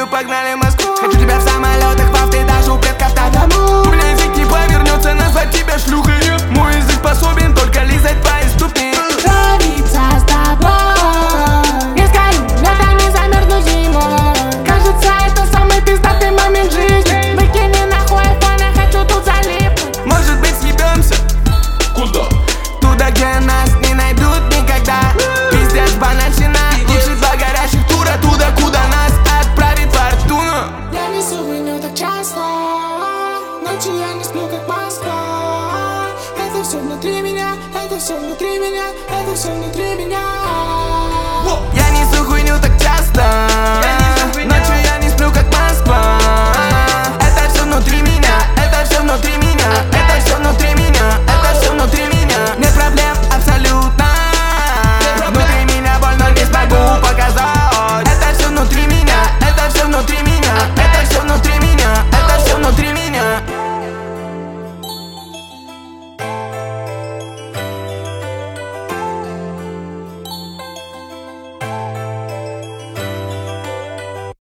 мы погнали в Москву. Хочу тебя в самолетах, в автодажу, предков тому. У меня язык не повернется назвать тебя шлюхой. Мой язык способен только лизать твои ступни. Творится с тобой. Я скажу, летами замерзну зимой. Кажется, это самый пиздатый момент жизни. Выкини нахуй айфон, я хочу тут залипнуть. Может быть, съебемся? Куда? Туда, где нас не найдут никогда. Пиздец, банальщина. Лучше два горящих тура туда, куда нас отправит фортуна. Я несу войну так часто. Ночью я не сплю, как Москва. Это все внутри меня, это все внутри меня, это все внутри.